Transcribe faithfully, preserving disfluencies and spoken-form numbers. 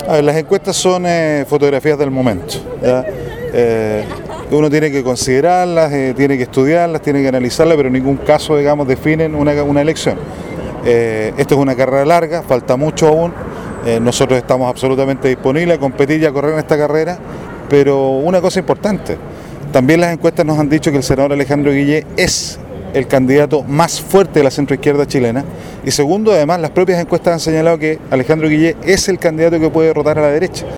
A ver, las encuestas son eh, fotografías del momento, ¿ya? Eh, uno tiene que considerarlas, eh, tiene que estudiarlas, tiene que analizarlas, pero en ningún caso, digamos, definen una, una elección. Eh, esto es una carrera larga, falta mucho aún, eh, nosotros estamos absolutamente disponibles a competir y a correr en esta carrera, pero una cosa importante, también las encuestas nos han dicho que el senador Alejandro Guillé es el candidato más fuerte de la centroizquierda chilena, y segundo, además, las propias encuestas han señalado que Alejandro Guillé es el candidato que puede derrotar a la derecha.